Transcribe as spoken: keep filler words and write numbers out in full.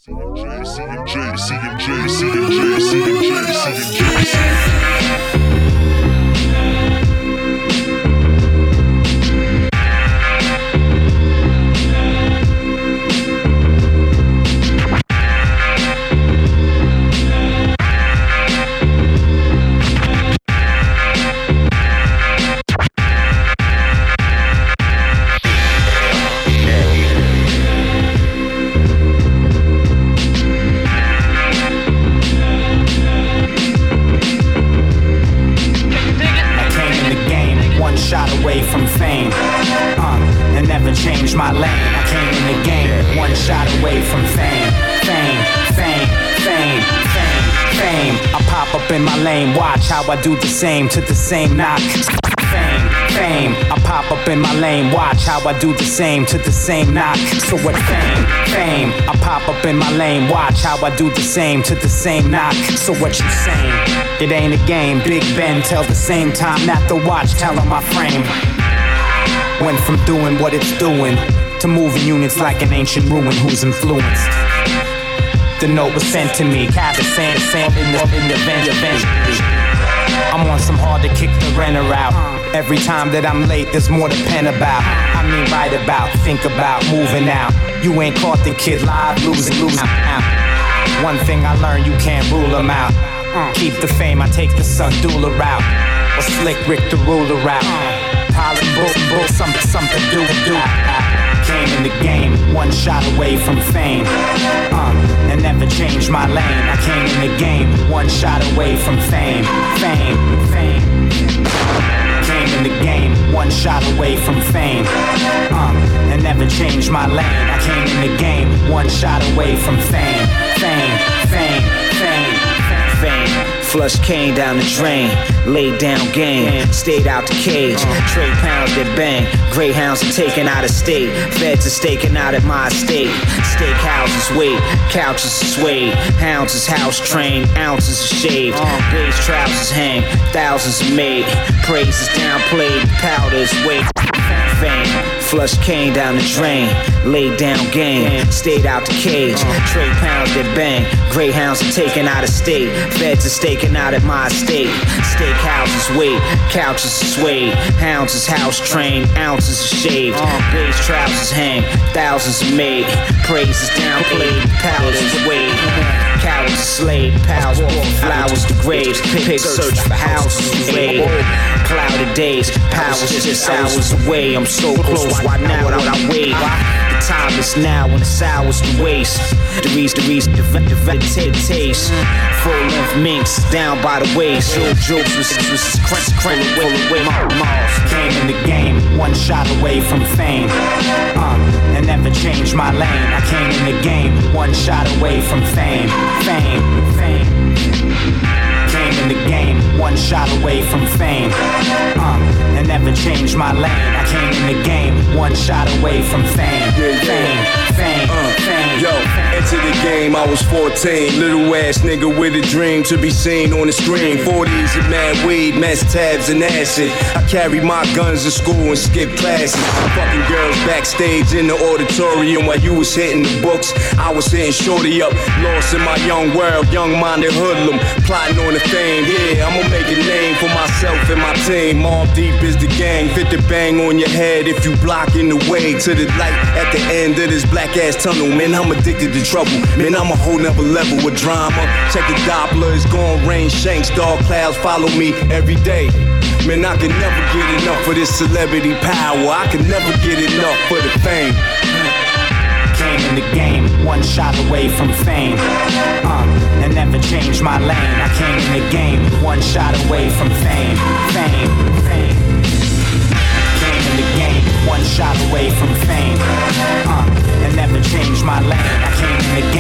C and J, C and J, C and J, C and J, C and J, C and J. From fame, uh, and never changed my lane. I came in the game, one shot away from fame. Fame, fame, fame, fame, fame. I pop up in my lane, watch how I do the same to the same knock. Fame, fame. I pop up in my lane, watch how I do the same to the same knock. So what fame, fame. I pop up in my lane, watch how I do the same to the same knock. So what you saying? It ain't a game. Big Ben tell the same time, not the watch, tell on my frame. Went from doing what it's doing to moving units like an ancient ruin who's influenced. The note was sent to me, Cabot sand, sand in the, in the event, eventually. I'm on some hard to kick the renter out. Every time that I'm late, there's more to pen about. I mean write about, think about, moving out. You ain't caught the kid live, losing, losing out. One thing I learned, you can't rule them out. Keep the fame, I take the Sundula route. Or Slick Rick the ruler route. Pollen bull, bull, something, something do, do. Came in the game, one shot away from fame. Uh, and never changed my lane. I came in the game, one shot away from fame. Fame, fame. Came in the game, one shot away from fame. Uh, and never changed my lane. I came in the game, one shot away from fame. Fame, fame, fame, fame. Flush cane down the drain, laid down game, stayed out the cage, trade pounds that bang, greyhounds are taken out of state, feds are staking out at my estate, steakhouses wait, couches are swayed, hounds is house trained, ounces are shaved, beige trousers hang, thousands are made, praise is downplayed, powder is weight. Fame, flush cane down the drain, laid down game, stayed out the cage, trade pounds that bang, greyhounds are taken out of state, feds are staking out at my estate, steakhouses wait, couches are swayed, hounds is house trained, ounces are shaved, beige trousers hang, thousands are made, praise is downplayed, powder is weight. Cowards slayed, pals bought flowers to graves, pigs search for houses to raid. Clouded days, powers just hours away. I'm so close, why now would I wait? The time is now when it's hours to waste. The reason, the reason, the developed taste. Full length minks down by the waist. Old jokes was was crunch, crunch, away, away. Mars came in the game, one shot away from fame. Uh, and never changed my lane. I came in the game, one shot away from fame. Fame, fame. Came in the game, one shot away from fame. Uh, and never changed my lane. I came in the game, one shot away from fame. Fame, fame, uh, fame. Yo, into the game, I was fourteen. Little ass nigga with a dream to be seen on the screen. forties and mad weed, mess tabs and acid. I carry my guns to school and skip classes. Fucking girls backstage in the auditorium while you was hitting the books. I was hitting shorty up, lost in my young world, young-minded hoodlum, plotting on the fame. Yeah, I'ma make a name for myself and my team. Mob Deep is the gang, fit the bang on your head if you blocking the way to the light at the end of this black ass tunnel. Man, I'm addicted to trouble. Man, I'm a whole nother level with drama. Check the Doppler, it's gon' rain shanks, dark clouds follow me every day. Man, I can never get enough for this celebrity power. I can never get enough for the fame. Came in the game, one shot away from fame. Uh, and never changed my lane. I came in the game, one shot away from fame. Fame, fame. Came in the game, one shot away from fame. Uh, and never changed my lane. I came in the